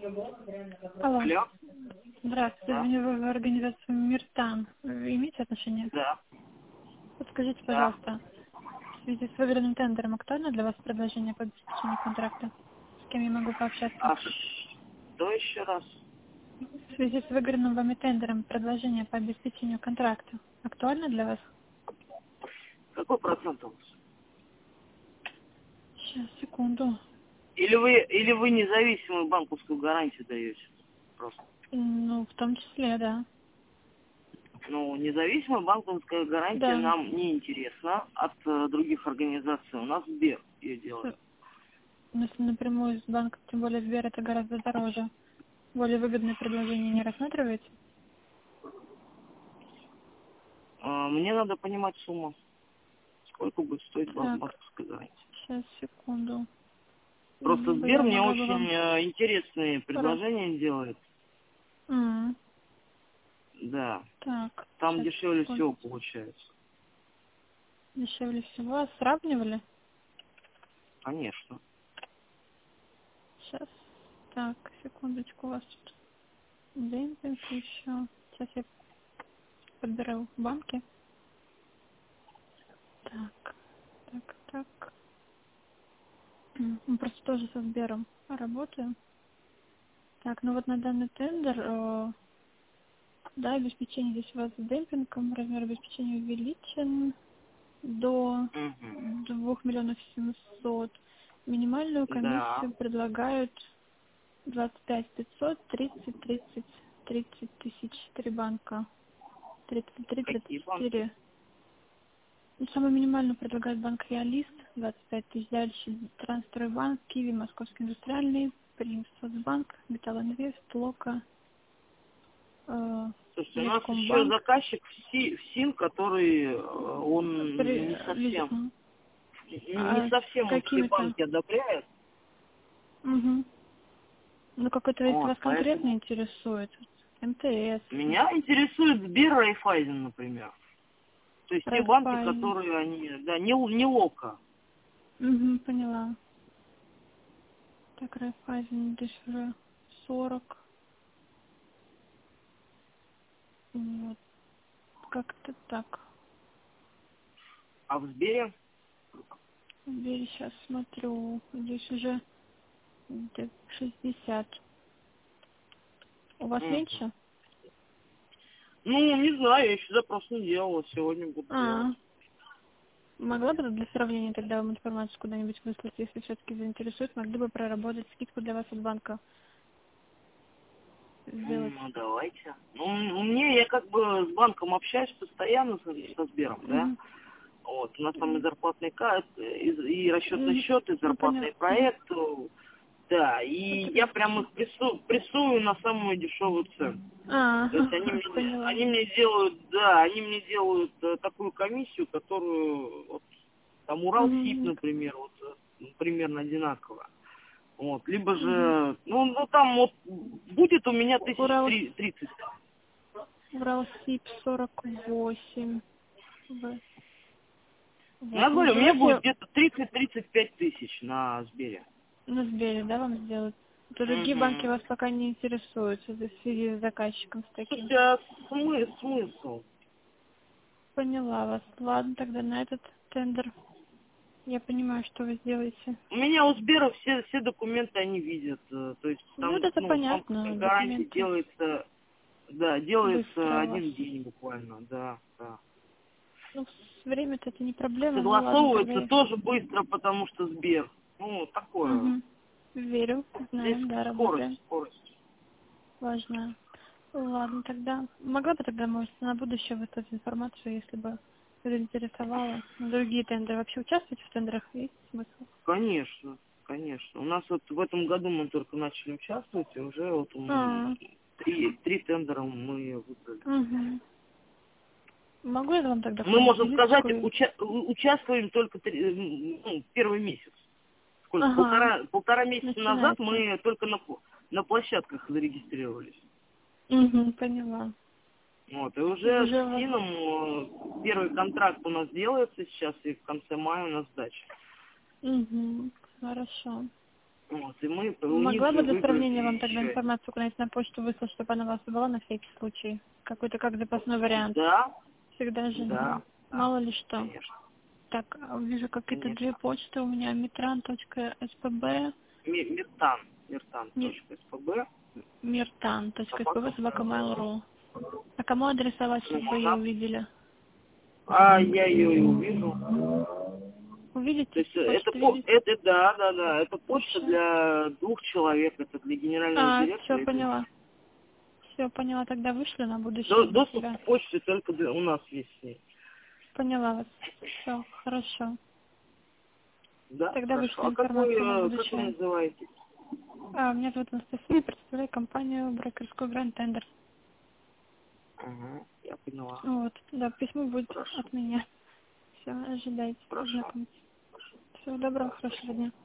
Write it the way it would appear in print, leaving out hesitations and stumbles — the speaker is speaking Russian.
Алло. Алло? Здравствуйте, Да. звоню в организацию Миртан. Вы имеете отношение? Да. Подскажите, Да. пожалуйста, в связи с выигранным тендером актуально для вас предложение по обеспечению контракта? С кем я могу пообщаться? А что еще раз? В связи с выигранным вами тендером предложение по обеспечению контракта актуально для вас? Какой процент у вас? Сейчас, секунду. Или вы независимую банковскую гарантию даете? Просто. Ну, в том числе, да. Ну, независимая банковская гарантия Да. нам не интересна от других организаций. У нас Сбер ее делает. Но если напрямую с банка, тем более Сбер, это гораздо дороже. Более выгодное предложение не рассматриваете? Мне надо понимать сумму. Сколько будет стоить Так, банковская гарантия? сейчас, секунду. Просто Либо Сбер я мне могла бы очень вам... интересные предложения делает. М, Да. Так, Там сейчас, дешевле секунду. всего получается. Дешевле всего. А сравнивали? Конечно. Сейчас. Так, секундочку, у вас тут демпинг еще. Сейчас я подберу банки. Так, так. Мы просто тоже со Сбером работаем. Так, ну вот на данный тендер, да, обеспечение здесь у вас с демпингом, размер обеспечения увеличен до Угу. 2 700 000. Минимальную Да. комиссию предлагают 25 500, 30 тысяч, 3 банка, 33, Какие банки? 34. Ну, самую минимальную предлагает банк Реалист, 25 тысяч. Дальше Трансстройбанк, Киви, Московский индустриальный, Принц, Соцбанк, Металлинвест, Лока, Слушайте, у нас еще Весткомбанк. заказчик в СИН, который он не совсем, не А совсем он все какими-то? банки одобряет. Угу. Ну, какой-то, если Вот, вас конкретно поэтому интересует, МТС, меня интересует Сбер, Райфайзен, например. То есть те банки, Райфайзен. которые они, да, не Лока. Угу, поняла. Так, Райфайзен дешевле 40. Вот, как-то так. А в Сбере? Теперь сейчас смотрю, здесь уже где-то 60. У вас Мгм. меньше? Ну, не знаю, я еще запрос не делала, сегодня буду делать. А, могла бы для сравнения тогда вам информацию куда-нибудь выслать, если все-таки заинтересует, могли бы проработать скидку для вас от банка сделать. Ну, давайте. Ну, у меня, я как бы с банком общаюсь постоянно со Сбером, да. Угу. Вот, у нас там и зарплатный карт, и расчетный счет, и Ну, поняла. зарплатный проект. Да, и я Потрясающе. прям их прессую на самую дешевую цену. А, То есть поняла. они мне делают, да, они мне делают такую комиссию, которую, вот, там Уралсиб, Угу. например, вот, примерно одинаково. Вот, либо Угу. же, ну там вот будет у меня тысяч Урал, 30. Уралсиб 48. Я Вот, ну говорю, у меня будет давайте где-то 30-35 тысяч на Сбере. на Сбере, да, вам сделать? Другие банки Угу. вас пока не интересуют в связи с заказчиком с таким. Слушайте, а смысл? Поняла вас. Ладно, тогда на этот тендер я понимаю, что вы сделаете. У меня у Сбера все документы они видят. То есть Ну, там, это ну, понятно, банковская гарантия документы делается, да, делается быстро у вас. один день буквально, да, да. Ну, время-то это не проблема, ну ладно, тогда Согласовывается я... тоже быстро, потому что Сбер, ну, такое. Угу. Верю, Здесь знаем, да, скорость, работаем. скорость. Важно. Ладно, тогда. Могла бы тогда, может, на будущее выслать информацию, если бы заинтересовала. Другие тендеры. Вообще участвуете в тендерах? Есть смысл? Конечно, конечно. У нас вот в этом году мы только начали участвовать, и уже вот А, три тендера мы выиграли. угу. Могу я вам тогда Мы, какую-нибудь можем сказать, методичку? участвуем только первый месяц. Сколько? Ага, Полтора месяца назад начинается. мы только на площадках зарегистрировались. Угу, поняла. Вот, и И уже уже у с вас... СИНом первый контракт у нас делается сейчас, и в конце мая у нас сдача. Угу, хорошо. Вот, и мы у них Могла же бы для выбрали сравнения вам тогда еще. информацию куда-нибудь на почту выслать, чтобы она у вас была на всякий случай? Какой-то как запасной вариант. Да, Всегда же. да, Мало ли что. конечно, Так, вижу какие-то две конечно. почты у меня. Mitran.spb, Миртан.спб, Mirtan.spb, собака собака Mail.ru. Mail.ru. А кому адресовать, Ну, чтобы вы ее она, увидели? я ее и увижу. То Увидите? есть Почту видите? да, это почта Хорошо. для 2 человек, это для генерального Все директора и для поняла. меня. Все поняла, тогда вышлю на будущее для Доступ себя. к почте только у нас есть с ней. Поняла вас. Все, хорошо. Да, Тогда хорошо. вышлю А какой, информацию на как вы будущее. называетесь? Меня зовут Анастасия, представляю компанию брокерскую Grand Tender. Ага, я поняла. Вот, да, письмо будет Хорошо, от меня. Все, ожидайте, хорошо. ознакомьтесь. Всего доброго, хорошего Спасибо. дня.